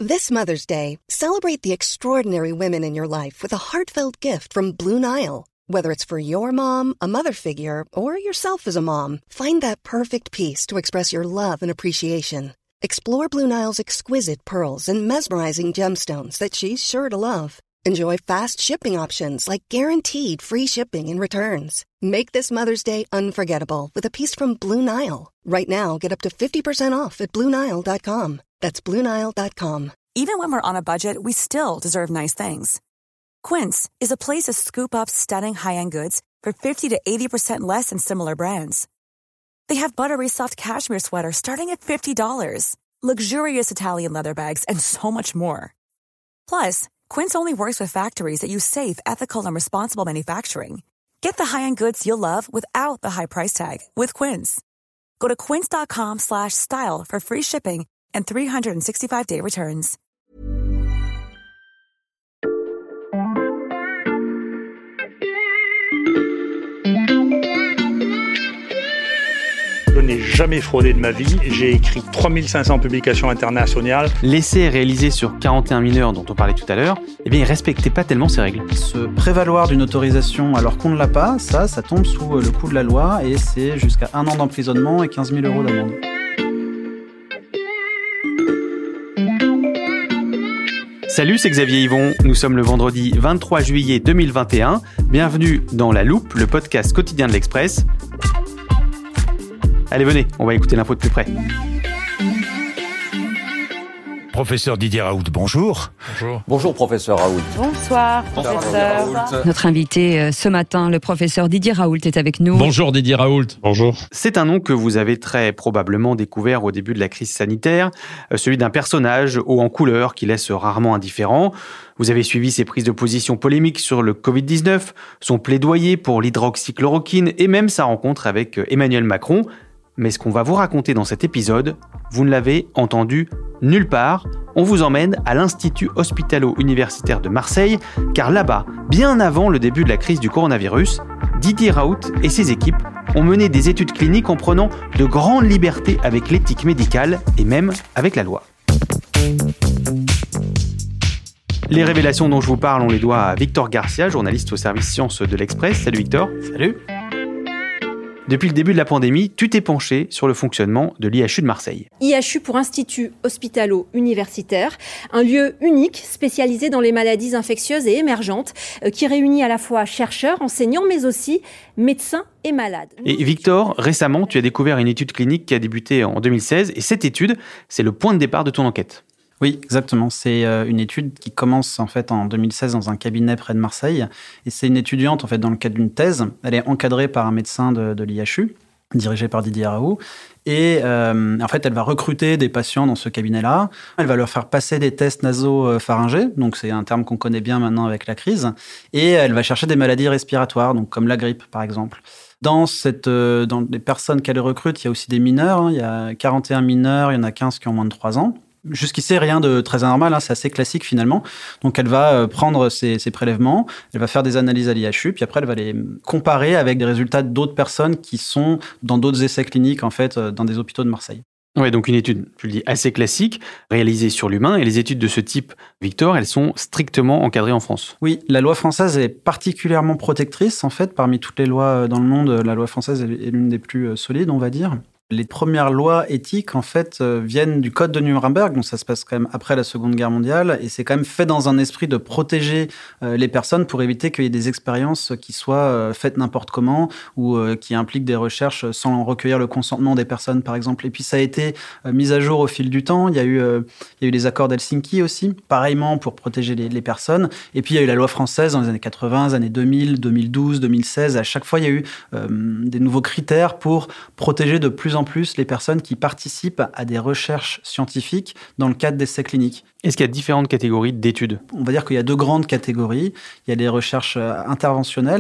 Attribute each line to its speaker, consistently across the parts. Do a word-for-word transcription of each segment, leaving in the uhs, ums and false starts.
Speaker 1: This Mother's Day, celebrate the extraordinary women in your life with a heartfelt gift from Blue Nile. Whether it's for your mom, a mother figure, or yourself as a mom, find that perfect piece to express your love and appreciation. Explore Blue Nile's exquisite pearls and mesmerizing gemstones that she's sure to love. Enjoy fast shipping options like guaranteed free shipping and returns. Make this Mother's Day unforgettable with a piece from Blue Nile. Right now, get up to fifty percent off at Blue Nile dot com. That's Blue Nile dot com.
Speaker 2: Even when we're on a budget, we still deserve nice things. Quince is a place to scoop up stunning high-end goods for fifty to eighty percent less than similar brands. They have buttery soft cashmere sweaters starting at fifty dollars, luxurious Italian leather bags, and so much more. Plus, Quince only works with factories that use safe, ethical, and responsible manufacturing. Get the high-end goods you'll love without the high price tag with Quince. Go to quince.com slash style for free shipping and three sixty-five day returns.
Speaker 3: Je n'ai jamais fraudé de ma vie. J'ai écrit trois mille cinq cents publications internationales.
Speaker 4: L'essai réalisé sur quarante et un mineurs dont on parlait tout à l'heure, eh bien, il ne respectait pas tellement ces règles.
Speaker 5: Se prévaloir d'une autorisation alors qu'on ne l'a pas, ça, ça tombe sous le coup de la loi et c'est jusqu'à un an d'emprisonnement et quinze mille euros d'amende.
Speaker 4: Salut, c'est Xavier Yvon. Nous sommes le vendredi vingt-trois juillet deux mille vingt et un. Bienvenue dans La Loupe, le podcast quotidien de l'Express. Allez, venez, on va écouter l'info de plus près.
Speaker 6: Professeur Didier Raoult, bonjour.
Speaker 7: Bonjour.
Speaker 8: Bonjour, professeur Raoult.
Speaker 9: Bonsoir, professeur. Bonsoir. Notre invité euh, ce matin, le professeur Didier Raoult, est avec nous.
Speaker 7: Bonjour Didier Raoult.
Speaker 3: Bonjour.
Speaker 4: C'est un nom que vous avez très probablement découvert au début de la crise sanitaire, euh, celui d'un personnage haut en couleur qui laisse rarement indifférent. Vous avez suivi ses prises de position polémiques sur le covid dix-neuf, son plaidoyer pour l'hydroxychloroquine et même sa rencontre avec Emmanuel Macron. Mais ce qu'on va vous raconter dans cet épisode, vous ne l'avez entendu nulle part. On vous emmène à l'Institut hospitalo-universitaire de Marseille, car là-bas, bien avant le début de la crise du coronavirus, Didier Raoult et ses équipes ont mené des études cliniques en prenant de grandes libertés avec l'éthique médicale et même avec la loi. Les révélations dont je vous parle, on les doit à Victor Garcia, journaliste au service sciences de l'Express. Salut Victor.
Speaker 5: Salut.
Speaker 4: Depuis le début de la pandémie, tu t'es penché sur le fonctionnement de l'I H U de Marseille.
Speaker 10: I H U pour Institut Hospitalo-Universitaire, un lieu unique spécialisé dans les maladies infectieuses et émergentes qui réunit à la fois chercheurs, enseignants, mais aussi médecins et malades.
Speaker 4: Et Victor, récemment, tu as découvert une étude clinique qui a débuté en deux mille seize et cette étude, c'est le point de départ de ton enquête.
Speaker 5: Oui, exactement. C'est une étude qui commence en fait en deux mille seize dans un cabinet près de Marseille. Et c'est une étudiante en fait dans le cadre d'une thèse. Elle est encadrée par un médecin de, de l'I H U, dirigé par Didier Raoult. Et euh, en fait, elle va recruter des patients dans ce cabinet-là. Elle va leur faire passer des tests nasopharyngés. Donc, c'est un terme qu'on connaît bien maintenant avec la crise. Et elle va chercher des maladies respiratoires, donc comme la grippe, par exemple. Dans, cette, dans les personnes qu'elle recrute, il y a aussi des mineurs. Hein. Il y a quarante et un mineurs, il y en a quinze qui ont moins de trois ans. Jusqu'ici, rien de très anormal, hein, c'est assez classique finalement. Donc, elle va prendre ses, ses prélèvements, elle va faire des analyses à l'I H U, puis après, elle va les comparer avec des résultats d'autres personnes qui sont dans d'autres essais cliniques, en fait, dans des hôpitaux de Marseille.
Speaker 4: Ouais, donc une étude, tu le dis, assez classique, réalisée sur l'humain. Et les études de ce type, Victor, elles sont strictement encadrées en France.
Speaker 5: Oui, la loi française est particulièrement protectrice. En fait, parmi toutes les lois dans le monde, la loi française est l'une des plus solides, on va dire. Les premières lois éthiques, en fait, euh, viennent du Code de Nuremberg, donc ça se passe quand même après la Seconde Guerre mondiale, et c'est quand même fait dans un esprit de protéger euh, les personnes pour éviter qu'il y ait des expériences qui soient euh, faites n'importe comment ou euh, qui impliquent des recherches sans recueillir le consentement des personnes, par exemple. Et puis ça a été euh, mis à jour au fil du temps. Il y a eu, euh, il y a eu les accords d'Helsinki aussi, pareillement pour protéger les, les personnes. Et puis il y a eu la loi française dans les années quatre-vingts, les années deux mille, deux mille douze, deux mille seize. À chaque fois, il y a eu euh, des nouveaux critères pour protéger de plus en plus les personnes qui participent à des recherches scientifiques dans le cadre d'essais cliniques.
Speaker 4: Est-ce qu'il y a différentes catégories d'études ?
Speaker 5: On va dire qu'il y a deux grandes catégories. Il y a les recherches interventionnelles.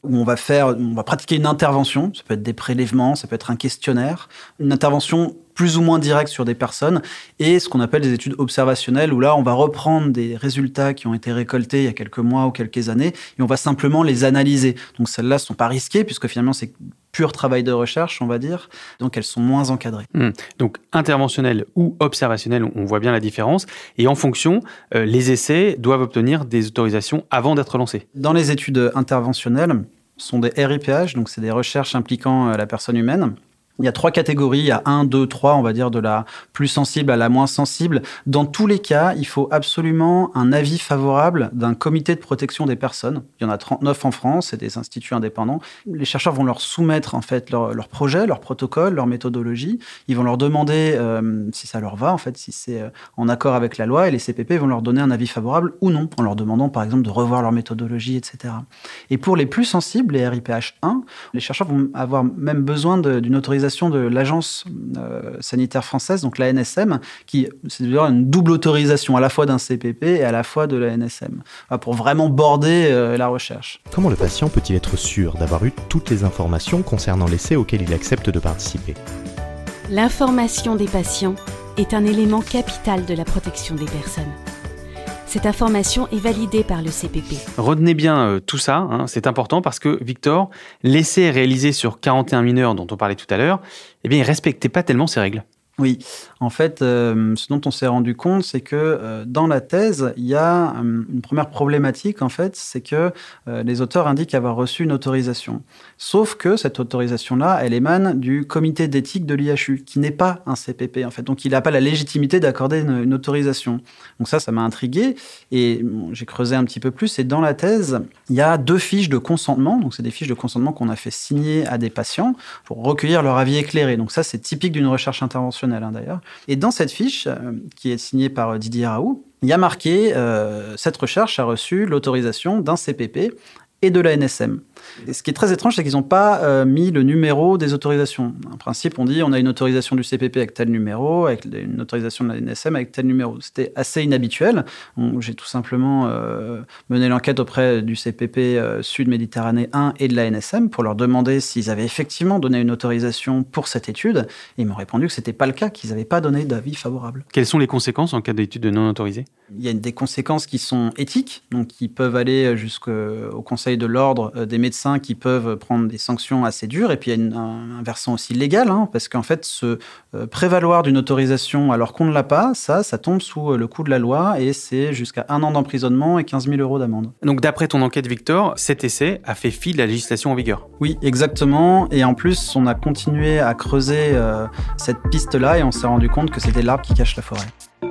Speaker 5: où on va faire, on va pratiquer une intervention. Ça peut être des prélèvements, ça peut être un questionnaire, une intervention plus ou moins directe sur des personnes, et ce qu'on appelle des études observationnelles, où là, on va reprendre des résultats qui ont été récoltés il y a quelques mois ou quelques années, et on va simplement les analyser. Donc celles-là ne sont pas risquées, puisque finalement, c'est pur travail de recherche, on va dire, donc elles sont moins encadrées.
Speaker 4: Mmh. Donc interventionnel ou observationnel, on voit bien la différence, et en fonction, euh, les essais doivent obtenir des autorisations avant d'être lancés.
Speaker 5: Dans les études interventionnelles, ce sont des R I P H, donc c'est des recherches impliquant euh, la personne humaine. Il y a trois catégories, il y a un, deux, trois, on va dire, de la plus sensible à la moins sensible. Dans tous les cas, il faut absolument un avis favorable d'un comité de protection des personnes. Il y en a trente-neuf en France, c'est des instituts indépendants. Les chercheurs vont leur soumettre en fait leur, leur projet, leur protocole, leur méthodologie. Ils vont leur demander euh, si ça leur va, en fait, si c'est euh, en accord avec la loi, et les C P P vont leur donner un avis favorable ou non, en leur demandant par exemple de revoir leur méthodologie, et cetera. Et pour les plus sensibles, les R I P H un, les chercheurs vont avoir même besoin de, d'une autorisation de l'Agence euh, sanitaire française, donc la N S M, qui c'est d'ailleurs une double autorisation à la fois d'un C P P et à la fois de la N S M, pour vraiment border euh, la recherche.
Speaker 7: Comment le patient peut-il être sûr d'avoir eu toutes les informations concernant l'essai auquel il accepte de participer ?
Speaker 8: L'information des patients est un élément capital de la protection des personnes. Cette information est validée par le C P P.
Speaker 4: Retenez bien euh, tout ça, hein, c'est important parce que, Victor, l'essai réalisé sur quarante et un mineurs dont on parlait tout à l'heure, eh bien, il ne respectait pas tellement ces règles.
Speaker 5: Oui, en fait, euh, ce dont on s'est rendu compte, c'est que euh, dans la thèse, il y a euh, une première problématique, en fait, c'est que euh, les auteurs indiquent avoir reçu une autorisation. Sauf que cette autorisation-là, elle émane du comité d'éthique de l'I H U, qui n'est pas un C P P, en fait. Donc, il n'a pas la légitimité d'accorder une, une autorisation. Donc ça, ça m'a intrigué, et bon, j'ai creusé un petit peu plus, et dans la thèse, il y a deux fiches de consentement, donc c'est des fiches de consentement qu'on a fait signer à des patients pour recueillir leur avis éclairé. Donc ça, c'est typique d'une recherche interventionnelle, hein, d'ailleurs. Et dans cette fiche, euh, qui est signée par Didier Raoult, il y a marqué euh, « Cette recherche a reçu l'autorisation d'un C P P et de la N S M ». Et ce qui est très étrange, c'est qu'ils n'ont pas euh, mis le numéro des autorisations. En principe, on dit on a une autorisation du C P P avec tel numéro, avec une autorisation de la N S M avec tel numéro. C'était assez inhabituel. On, j'ai tout simplement euh, mené l'enquête auprès du C P P euh, Sud-Méditerranée un et de la N S M pour leur demander s'ils avaient effectivement donné une autorisation pour cette étude. Et ils m'ont répondu que ce n'était pas le cas, qu'ils n'avaient pas donné d'avis favorable.
Speaker 4: Quelles sont les conséquences en cas d'étude non autorisée ?
Speaker 5: Il y a des conséquences qui sont éthiques, donc qui peuvent aller jusqu'au Conseil de l'ordre des médecins qui peuvent prendre des sanctions assez dures. Et puis, il y a une, un, un versant aussi légal, hein, parce qu'en fait, se euh, prévaloir d'une autorisation alors qu'on ne l'a pas, ça, ça tombe sous le coup de la loi et c'est jusqu'à un an d'emprisonnement et quinze mille euros d'amende.
Speaker 4: Donc, d'après ton enquête, Victor, cet essai a fait fi de la législation en vigueur.
Speaker 5: Oui, exactement. Et en plus, on a continué à creuser euh, cette piste-là et on s'est rendu compte que c'était l'arbre qui cache la forêt.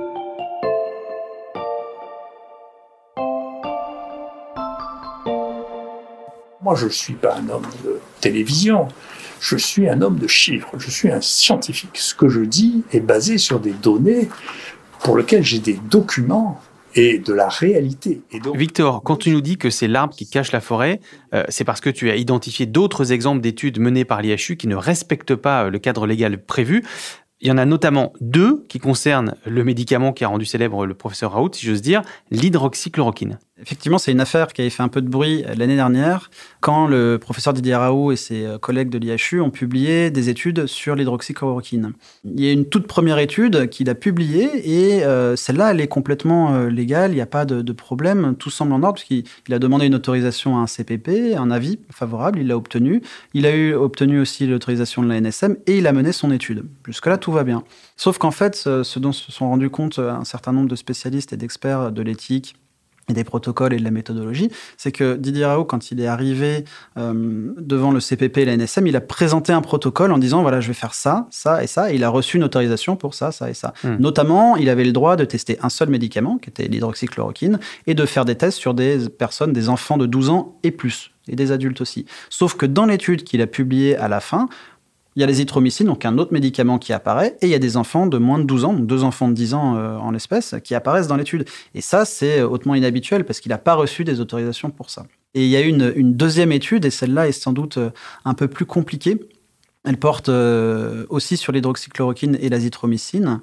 Speaker 11: Moi, je ne suis pas un homme de télévision, je suis un homme de chiffres, je suis un scientifique. Ce que je dis est basé sur des données pour lesquelles j'ai des documents et de la réalité. Et donc...
Speaker 4: Victor, quand tu nous dis que c'est l'arbre qui cache la forêt, euh, c'est parce que tu as identifié d'autres exemples d'études menées par l'I H U qui ne respectent pas le cadre légal prévu. Il y en a notamment deux qui concernent le médicament qui a rendu célèbre le professeur Raoult, si j'ose dire, l'hydroxychloroquine.
Speaker 5: Effectivement, c'est une affaire qui avait fait un peu de bruit l'année dernière, quand le professeur Didier Raoult et ses collègues de l'I H U ont publié des études sur l'hydroxychloroquine. Il y a une toute première étude qu'il a publiée, et euh, celle-là, elle est complètement euh, légale, il n'y a pas de, de problème, tout semble en ordre, parce qu'il il a demandé une autorisation à un C P P, un avis favorable, il l'a obtenu. Il a eu, obtenu aussi l'autorisation de la N S M, et il a mené son étude. Jusque-là, tout va bien. Sauf qu'en fait, ce dont se sont rendus compte un certain nombre de spécialistes et d'experts de l'éthique, et des protocoles et de la méthodologie, c'est que Didier Raoult, quand il est arrivé euh, devant le C P P et la N S M, il a présenté un protocole en disant, voilà, je vais faire ça, ça et ça, et il a reçu une autorisation pour ça, ça et ça. Mmh. Notamment, il avait le droit de tester un seul médicament, qui était l'hydroxychloroquine, et de faire des tests sur des personnes, des enfants de douze ans et plus, et des adultes aussi. Sauf que dans l'étude qu'il a publiée à la fin, il y a l'azithromycine, donc un autre médicament qui apparaît, et il y a des enfants de moins de douze ans, donc deux enfants de dix ans euh, en l'espèce, qui apparaissent dans l'étude. Et ça, c'est hautement inhabituel, parce qu'il n'a pas reçu des autorisations pour ça. Et il y a une, une deuxième étude, et celle-là est sans doute un peu plus compliquée. Elle porte euh, aussi sur l'hydroxychloroquine et l'azithromycine.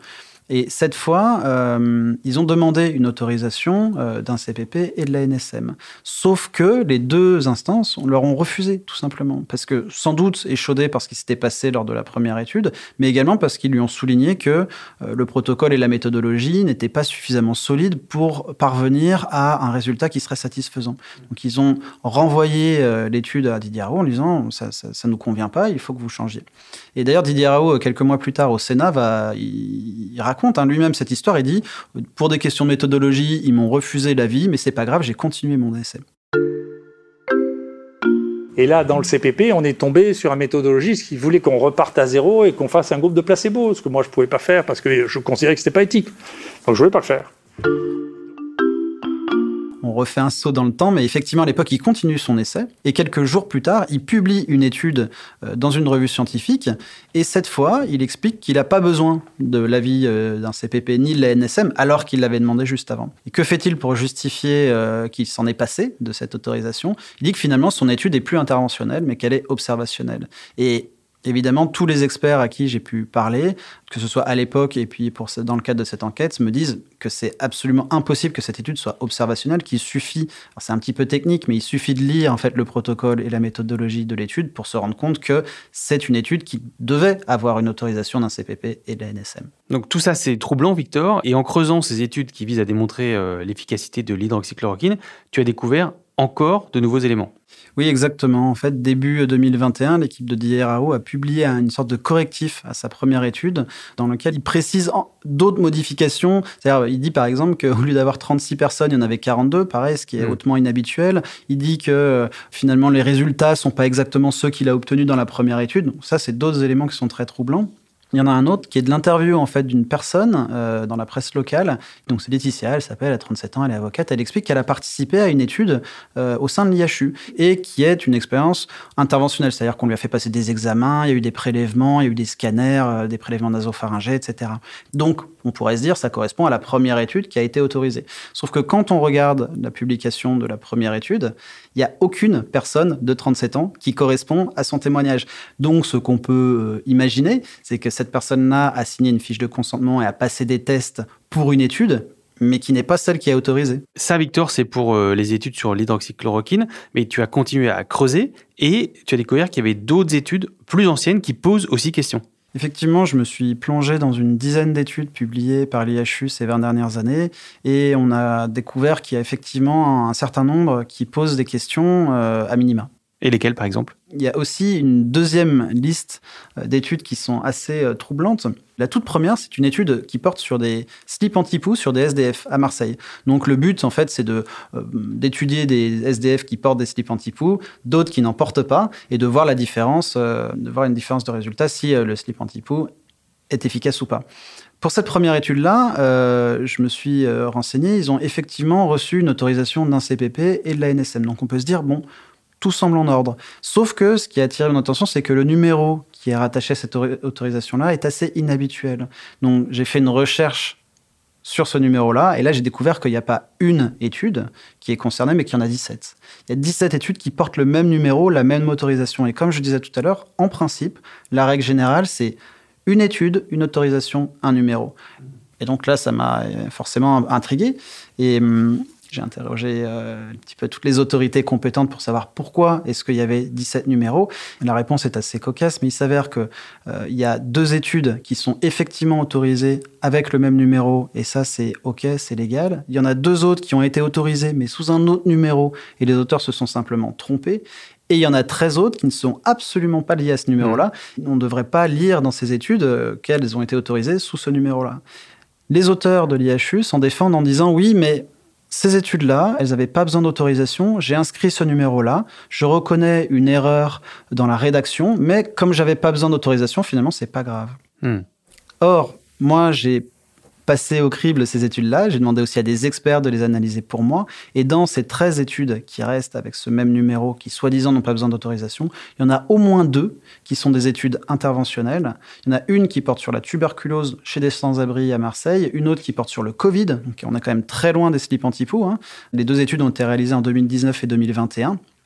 Speaker 5: Et cette fois, euh, ils ont demandé une autorisation euh, d'un C P P et de l'A N S M. Sauf que les deux instances leur ont refusé, tout simplement. Parce que, sans doute, échaudés par ce qui s'était passé lors de la première étude, mais également parce qu'ils lui ont souligné que euh, le protocole et la méthodologie n'étaient pas suffisamment solides pour parvenir à un résultat qui serait satisfaisant. Donc, ils ont renvoyé euh, l'étude à Didier Raoult en lui disant « ça ne nous convient pas, il faut que vous changiez ». Et d'ailleurs, Didier Raoult, quelques mois plus tard, au Sénat, va, il, il raconte hein, lui-même cette histoire. Il dit « Pour des questions de méthodologie, ils m'ont refusé l'avis, mais c'est pas grave, j'ai continué mon essai. »
Speaker 3: Et là, dans le C P P, on est tombé sur un méthodologiste qui voulait qu'on reparte à zéro et qu'on fasse un groupe de placebo, ce que moi, je ne pouvais pas faire parce que je considérais que ce n'était pas éthique. Donc, je ne voulais pas le faire.
Speaker 5: On refait un saut dans le temps, mais effectivement, à l'époque, il continue son essai. Et quelques jours plus tard, il publie une étude dans une revue scientifique. Et cette fois, il explique qu'il n'a pas besoin de l'avis d'un C P P ni de la N S M, alors qu'il l'avait demandé juste avant. Et que fait-il pour justifier euh, qu'il s'en est passé de cette autorisation ? Il dit que finalement, son étude est plus interventionnelle, mais qu'elle est observationnelle. Et évidemment, tous les experts à qui j'ai pu parler, que ce soit à l'époque et puis pour, dans le cadre de cette enquête, me disent que c'est absolument impossible que cette étude soit observationnelle, qu'il suffit, alors c'est un petit peu technique, mais il suffit de lire en fait le protocole et la méthodologie de l'étude pour se rendre compte que c'est une étude qui devait avoir une autorisation d'un C P P et de la N S M.
Speaker 4: Donc tout ça, c'est troublant, Victor. Et en creusant ces études qui visent à démontrer euh, l'efficacité de l'hydroxychloroquine, tu as découvert encore de nouveaux éléments.
Speaker 5: Oui, exactement. En fait, début deux mille vingt et un, l'équipe de Didier Raoult a publié une sorte de correctif à sa première étude dans lequel il précise d'autres modifications. C'est-à-dire, il dit par exemple qu'au lieu d'avoir trente-six personnes, il y en avait quarante-deux, pareil, ce qui est mmh. hautement inhabituel. Il dit que euh, finalement, les résultats ne sont pas exactement ceux qu'il a obtenus dans la première étude. Donc ça, c'est d'autres éléments qui sont très troublants. Il y en a un autre qui est de l'interview en fait d'une personne euh, dans la presse locale. Donc c'est Laetitia, elle s'appelle, elle a trente-sept ans, elle est avocate. Elle explique qu'elle a participé à une étude euh, au sein de l'I H U et qui est une expérience interventionnelle, c'est-à-dire qu'on lui a fait passer des examens, il y a eu des prélèvements, il y a eu des scanners, euh, des prélèvements nasopharyngés, et cetera. Donc on pourrait se dire ça correspond à la première étude qui a été autorisée. Sauf que quand on regarde la publication de la première étude, il n'y a aucune personne de trente-sept ans qui correspond à son témoignage. Donc ce qu'on peut euh, imaginer, c'est que cette personne-là a signé une fiche de consentement et a passé des tests pour une étude, mais qui n'est pas celle qui est autorisée.
Speaker 4: Ça, Victor, c'est pour euh, les études sur l'hydroxychloroquine, mais tu as continué à creuser et tu as découvert qu'il y avait d'autres études plus anciennes qui posent aussi question.
Speaker 5: Effectivement, je me suis plongé dans une dizaine d'études publiées par l'I H U ces vingt dernières années et on a découvert qu'il y a effectivement un certain nombre qui posent des questions euh, à minima.
Speaker 4: Et lesquelles, par exemple ?
Speaker 5: Il y a aussi une deuxième liste d'études qui sont assez troublantes. La toute première, c'est une étude qui porte sur des slips anti-poux sur des S D F à Marseille. Donc le but, en fait, c'est de, euh, d'étudier des S D F qui portent des slips anti-poux, d'autres qui n'en portent pas, et de voir la différence, euh, de voir une différence de résultat si euh, le slip anti-poux est efficace ou pas. Pour cette première étude-là, euh, je me suis euh, renseigné. Ils ont effectivement reçu une autorisation d'un C P P et de la N S M. Donc on peut se dire, bon, tout semble en ordre. Sauf que ce qui a attiré mon attention, c'est que le numéro qui est rattaché à cette autorisation-là est assez inhabituel. Donc, j'ai fait une recherche sur ce numéro-là, et là, j'ai découvert qu'il n'y a pas une étude qui est concernée, mais qu'il y en a dix-sept. Il y a dix-sept études qui portent le même numéro, la même autorisation. Et comme je disais tout à l'heure, en principe, la règle générale, c'est une étude, une autorisation, un numéro. Et donc là, ça m'a forcément intrigué. Et hum, j'ai interrogé euh, un petit peu toutes les autorités compétentes pour savoir pourquoi est-ce qu'il y avait dix-sept numéros. Et la réponse est assez cocasse, mais il s'avère qu'il euh, y a deux études qui sont effectivement autorisées avec le même numéro, et ça, c'est OK, c'est légal. Il y en a deux autres qui ont été autorisées, mais sous un autre numéro, et les auteurs se sont simplement trompés. Et il y en a treize autres qui ne sont absolument pas liés à ce numéro-là. On ne devrait pas lire dans ces études euh, qu'elles ont été autorisées sous ce numéro-là. Les auteurs de l'I H U s'en défendent en disant « Oui, mais ces études-là, elles n'avaient pas besoin d'autorisation. J'ai inscrit ce numéro-là. Je reconnais une erreur dans la rédaction, mais comme je n'avais pas besoin d'autorisation, finalement, ce n'est pas grave. Mm. » Or, moi, j'ai passé au crible ces études-là. J'ai demandé aussi à des experts de les analyser pour moi. Et dans ces treize études qui restent avec ce même numéro, qui soi-disant n'ont pas besoin d'autorisation, il y en a au moins deux qui sont des études interventionnelles. Il y en a une qui porte sur la tuberculose chez des sans-abri à Marseille, une autre qui porte sur le Covid. Donc on est quand même très loin des slips anti-poux, hein. Les deux études ont été réalisées en deux mille dix-neuf et deux mille vingt et un.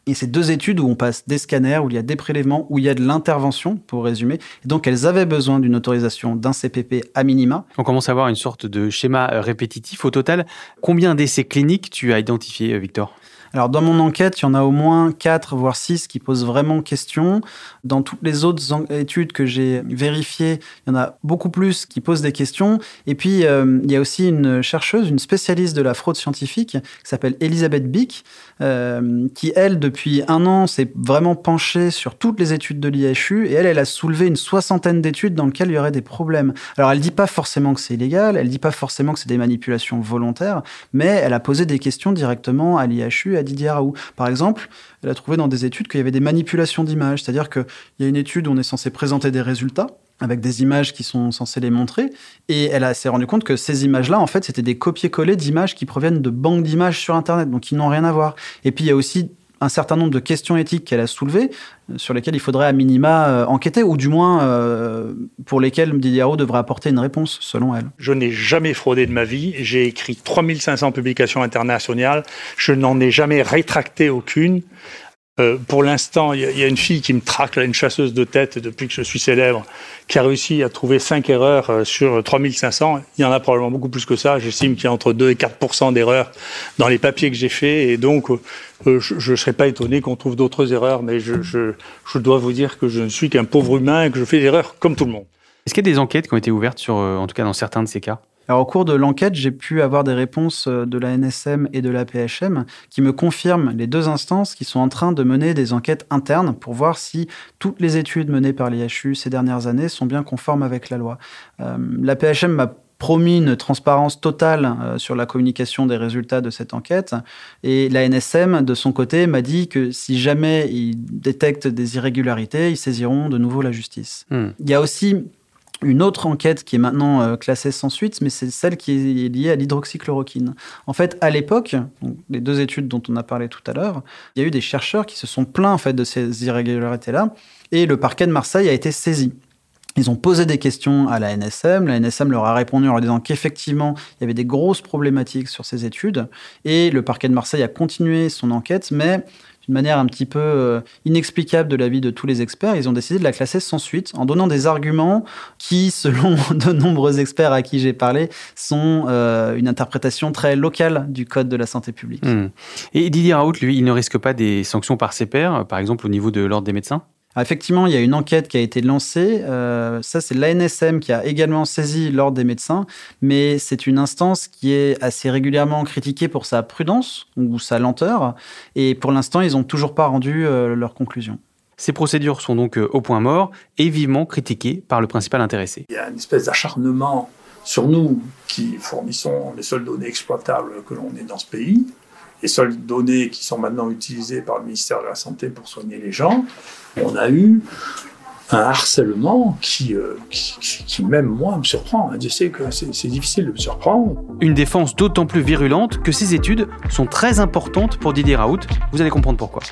Speaker 5: Et c'est deux études où on passe des scanners, où il y a des prélèvements, où il y a de l'intervention, pour résumer. Et donc, elles avaient besoin d'une autorisation d'un C P P à minima.
Speaker 4: On commence à avoir une sorte de schéma répétitif. Au total, combien d'essais cliniques tu as identifié, Victor ?
Speaker 5: Alors, dans mon enquête, il y en a au moins quatre, voire six qui posent vraiment question. Dans toutes les autres en- études que j'ai vérifiées, il y en a beaucoup plus qui posent des questions. Et puis, euh, il y a aussi une chercheuse, une spécialiste de la fraude scientifique, qui s'appelle Elisabeth Bick, euh, qui, elle, depuis un an, s'est vraiment penchée sur toutes les études de l'I H U. Et elle, elle a soulevé une soixantaine d'études dans lesquelles il y aurait des problèmes. Alors, elle dit pas forcément que c'est illégal, elle dit pas forcément que c'est des manipulations volontaires, mais elle a posé des questions directement à l'I H U, à Didier Raoult. Par exemple, elle a trouvé dans des études qu'il y avait des manipulations d'images, c'est-à-dire qu'il y a une étude où on est censé présenter des résultats avec des images qui sont censées les montrer, et elle a, s'est rendue compte que ces images-là, en fait, c'était des copier-coller d'images qui proviennent de banques d'images sur Internet, donc qui n'ont rien à voir. Et puis, il y a aussi un certain nombre de questions éthiques qu'elle a soulevées, sur lesquelles il faudrait à minima euh, enquêter, ou du moins euh, pour lesquelles Didier Raoult devrait apporter une réponse, selon elle.
Speaker 3: Je n'ai jamais fraudé de ma vie. J'ai écrit trois mille cinq cents publications internationales. Je n'en ai jamais rétracté aucune. Euh, pour l'instant, il y, y a une fille qui me traque, là, une chasseuse de tête depuis que je suis célèbre, qui a réussi à trouver cinq erreurs euh, sur trois mille cinq cents. Il y en a probablement beaucoup plus que ça. J'estime qu'il y a entre deux et quatre pour cent d'erreurs dans les papiers que j'ai faits. Et donc, euh, je ne serais pas étonné qu'on trouve d'autres erreurs. Mais je, je, je dois vous dire que je ne suis qu'un pauvre humain et que je fais des erreurs comme tout le monde.
Speaker 4: Est-ce qu'il y a des enquêtes qui ont été ouvertes, sur, euh, en tout cas dans certains de ces cas ?
Speaker 5: Alors, au cours de l'enquête, j'ai pu avoir des réponses de la N S M et de l'A P H M qui me confirment, les deux instances, qui sont en train de mener des enquêtes internes pour voir si toutes les études menées par l'I H U ces dernières années sont bien conformes avec la loi. Euh, l'A P H M m'a promis une transparence totale euh, sur la communication des résultats de cette enquête. Et la N S M, de son côté, m'a dit que si jamais ils détectent des irrégularités, ils saisiront de nouveau la justice. Mmh. Il y a aussi une autre enquête qui est maintenant euh, classée sans suite, mais c'est celle qui est liée à l'hydroxychloroquine. En fait, à l'époque, donc, les deux études dont on a parlé tout à l'heure, il y a eu des chercheurs qui se sont plaints en fait, de ces irrégularités-là, et le parquet de Marseille a été saisi. Ils ont posé des questions à la N S M. La N S M leur a répondu en leur disant qu'effectivement, il y avait des grosses problématiques sur ces études. Et le parquet de Marseille a continué son enquête, mais d'une manière un petit peu euh, inexplicable de l'avis de tous les experts, ils ont décidé de la classer sans suite en donnant des arguments qui, selon de nombreux experts à qui j'ai parlé, sont euh, une interprétation très locale du Code de la santé publique.
Speaker 4: Mmh. Et Didier Raoult, lui, il ne risque pas des sanctions par ses pairs, par exemple au niveau de l'Ordre des médecins ?
Speaker 5: Effectivement, il y a une enquête qui a été lancée. Euh, ça, c'est l'A N S M qui a également saisi l'Ordre des médecins, mais c'est une instance qui est assez régulièrement critiquée pour sa prudence ou sa lenteur. Et pour l'instant, ils n'ont toujours pas rendu euh, leurs conclusions.
Speaker 4: Ces procédures sont donc euh, au point mort et vivement critiquées par le principal intéressé.
Speaker 11: Il y a une espèce d'acharnement sur nous qui fournissons les seules données exploitables que l'on ait dans ce pays, les seules données qui sont maintenant utilisées par le ministère de la Santé pour soigner les gens. On a eu un harcèlement qui, euh, qui, qui, qui même moi, me surprend. Je sais que c'est, c'est difficile de me surprendre.
Speaker 4: Une défense d'autant plus virulente que ces études sont très importantes pour Didier Raoult. Vous allez comprendre pourquoi.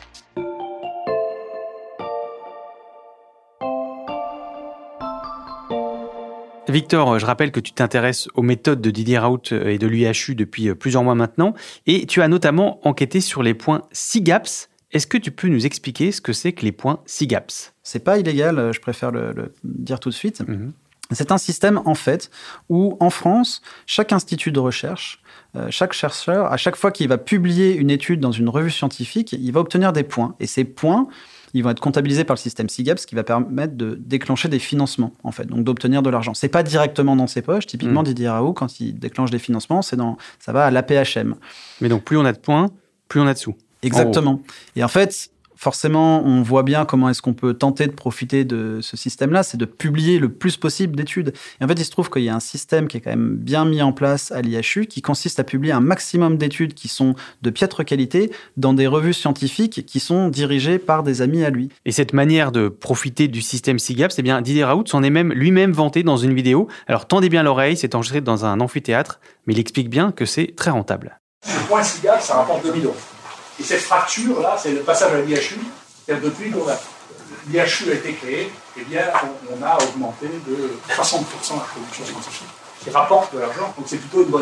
Speaker 4: Victor, je rappelle que tu t'intéresses aux méthodes de Didier Raoult et de l'U H U depuis plusieurs mois maintenant, et tu as notamment enquêté sur les points SIGAPS. Est-ce que tu peux nous expliquer ce que c'est que les points SIGAPS ?
Speaker 5: C'est pas illégal, je préfère le, le dire tout de suite. Mmh. C'est un système, en fait, où, en France, chaque institut de recherche, euh, chaque chercheur, à chaque fois qu'il va publier une étude dans une revue scientifique, il va obtenir des points. Et ces points, ils vont être comptabilisés par le système SIGAPS, qui va permettre de déclencher des financements, en fait, donc d'obtenir de l'argent. C'est pas directement dans ses poches. Typiquement, mmh. Didier Raoult, quand il déclenche des financements, c'est dans, ça va à l'A P H M.
Speaker 4: Mais donc, plus on a de points, plus on a de sous.
Speaker 5: Exactement. En et en fait, forcément, on voit bien comment est-ce qu'on peut tenter de profiter de ce système-là, c'est de publier le plus possible d'études. Et en fait, il se trouve qu'il y a un système qui est quand même bien mis en place à l'I H U, qui consiste à publier un maximum d'études qui sont de piètre qualité dans des revues scientifiques qui sont dirigées par des amis à lui.
Speaker 4: Et cette manière de profiter du système SIGAPS, eh bien, Didier Raoult s'en est même lui-même vanté dans une vidéo. Alors, tendez bien l'oreille, c'est enregistré dans un amphithéâtre, mais il explique bien que c'est très rentable.
Speaker 11: Le point SIGAPS, ça rapporte deux mille euros. Et cette fracture-là, c'est le passage à l'I H U. C'est-à-dire depuis que l'I H U a été créé, eh bien, on, on a augmenté de soixante pour cent la production scientifique, qui rapporte de l'argent, donc c'est plutôt une bonne affaire.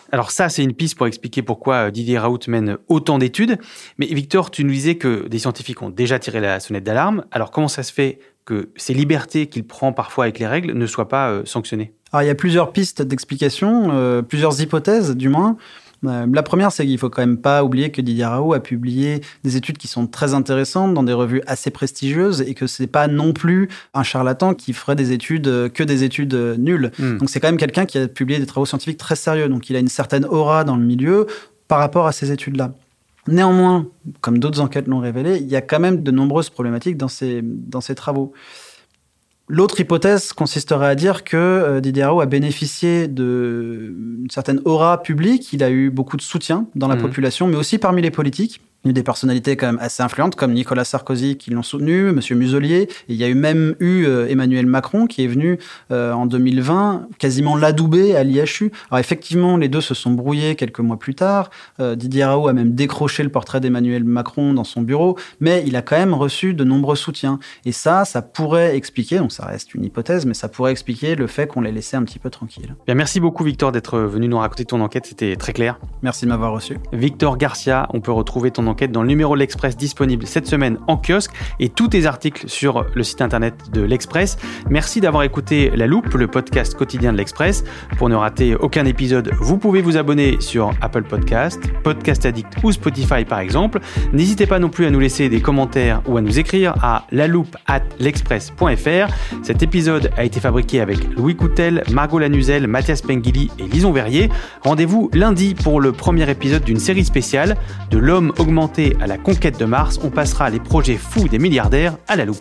Speaker 4: Alors ça, c'est une piste pour expliquer pourquoi Didier Raoult mène autant d'études. Mais Victor, tu nous disais que des scientifiques ont déjà tiré la sonnette d'alarme. Alors comment ça se fait que ces libertés qu'il prend parfois avec les règles ne soient pas euh, sanctionnées ?
Speaker 5: Alors il y a plusieurs pistes d'explication, euh, plusieurs hypothèses du moins. Euh, la première, c'est qu'il ne faut quand même pas oublier que Didier Raoult a publié des études qui sont très intéressantes dans des revues assez prestigieuses et que ce n'est pas non plus un charlatan qui ferait des études, euh, que des études euh, nulles. Mmh. Donc c'est quand même quelqu'un qui a publié des travaux scientifiques très sérieux. Donc il a une certaine aura dans le milieu par rapport à ces études-là. Néanmoins, comme d'autres enquêtes l'ont révélé, il y a quand même de nombreuses problématiques dans ces, dans ces travaux. L'autre hypothèse consisterait à dire que euh, Didier Raoult a bénéficié d'une certaine aura publique, il a eu beaucoup de soutien dans la mmh. population, mais aussi parmi les politiques. Il y a eu des personnalités quand même assez influentes, comme Nicolas Sarkozy qui l'ont soutenu, M. Muselier. Et il y a eu même eu euh, Emmanuel Macron qui est venu euh, en deux mille vingt quasiment l'adouber à l'I H U. Alors effectivement, les deux se sont brouillés quelques mois plus tard. Euh, Didier Raoult a même décroché le portrait d'Emmanuel Macron dans son bureau, mais il a quand même reçu de nombreux soutiens. Et ça, ça pourrait expliquer, donc ça reste une hypothèse, mais ça pourrait expliquer le fait qu'on l'ait laissé un petit peu tranquille.
Speaker 4: Bien, merci beaucoup Victor d'être venu nous raconter ton enquête, c'était très clair.
Speaker 5: Merci de m'avoir reçu.
Speaker 4: Victor Garcia, on peut retrouver ton enquête dans le numéro de l'Express disponible cette semaine en kiosque et tous tes articles sur le site internet de l'Express. Merci d'avoir écouté La Loupe, le podcast quotidien de l'Express. Pour ne rater aucun épisode, vous pouvez vous abonner sur Apple Podcast, Podcast Addict ou Spotify par exemple. N'hésitez pas non plus à nous laisser des commentaires ou à nous écrire à laloupe arobase l'express point f r. Cet épisode a été fabriqué avec Louis Coutel, Margot Lanuzel, Mathias Pengili et Lison Verrier. Rendez-vous lundi pour le premier épisode d'une série spéciale de l'homme augmenté à la conquête de Mars. On passera les projets fous des milliardaires à la loupe.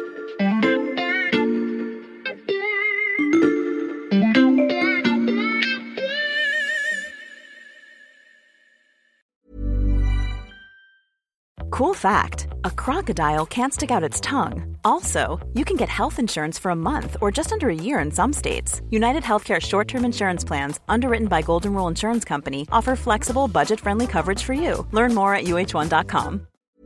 Speaker 2: Cool fact, a crocodile can't stick out its tongue. Also, you can get health insurance for a month or just under a year in some states. United Healthcare short-term insurance plans, underwritten by Golden Rule Insurance Company, offer flexible, budget-friendly coverage for you. Learn more at U H one dot com.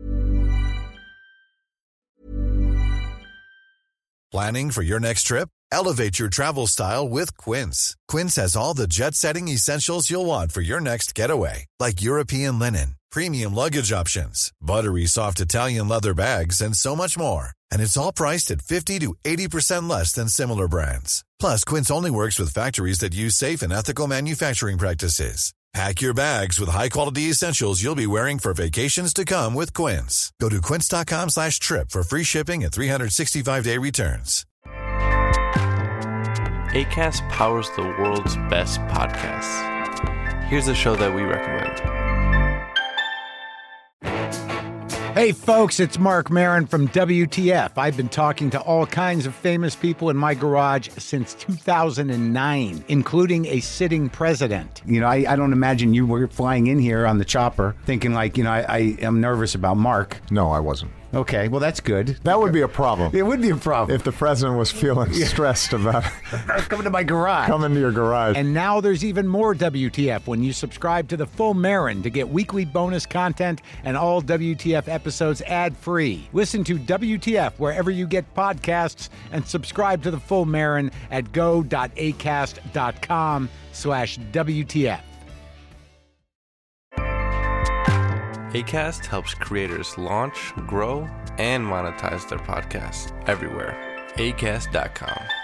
Speaker 12: Planning for your next trip? Elevate your travel style with Quince. Quince has all the jet-setting essentials you'll want for your next getaway, like European linen, premium luggage options, buttery soft Italian leather bags, and so much more. And it's all priced at fifty to eighty percent less than similar brands. Plus, Quince only works with factories that use safe and ethical manufacturing practices. Pack your bags with high-quality essentials you'll be wearing for vacations to come with Quince. Go to quince.com slash trip for free shipping and three sixty-five day returns.
Speaker 13: Acast powers the world's best podcasts. Here's a show that we recommend.
Speaker 14: Hey folks, it's Mark Maron from W T F. I've been talking to all kinds of famous people in my garage since two thousand nine, including a sitting president. You know, I, I don't imagine you were flying in here on the chopper thinking like, you know, I, I am nervous about Mark.
Speaker 15: No, I wasn't.
Speaker 14: Okay, well, that's good.
Speaker 15: That would be a problem.
Speaker 14: It would be a problem.
Speaker 15: If the president was feeling stressed about
Speaker 14: coming to my garage.
Speaker 15: Coming to your garage.
Speaker 14: And now there's even more W T F when you subscribe to The Full Marin to get weekly bonus content and all W T F episodes ad-free. Listen to W T F wherever you get podcasts and subscribe to The Full Marin at go.acast.com slash WTF.
Speaker 13: Acast helps creators launch, grow, and monetize their podcasts everywhere. acast dot com.